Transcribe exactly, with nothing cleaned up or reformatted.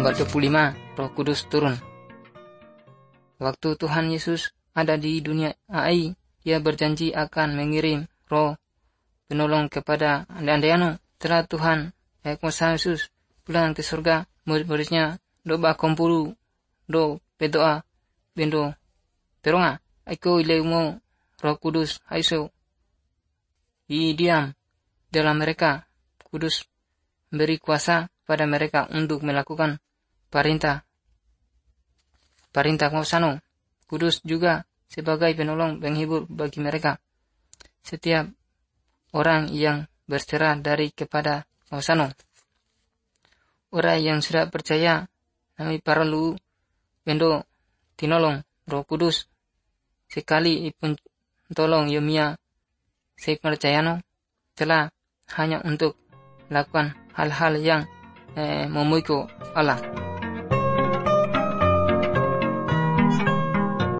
nomor dua puluh lima, Roh Kudus turun. Waktu Tuhan Yesus ada di dunia ai, Dia berjanji akan mengirim Roh penolong kepada anda-andaiano. Setelah Tuhan Yesus pulang ke surga, murid-muridnya doa kumpul, do berdoa, bendo teronga, aku ilmu Roh Kudus haiso di diam dalam mereka. Kudus beri kuasa pada mereka untuk melakukan perintah perintah Mausano. Kudus juga sebagai penolong penghibur bagi mereka. Setiap orang yang berserah dari kepada Mausano, orang yang sudah percaya, kami perlu bendo tinolong Roh Kudus. Sekali pun tolong Yomia saya percayano telah hanya untuk lakukan hal-hal yang eh, memuji Allah.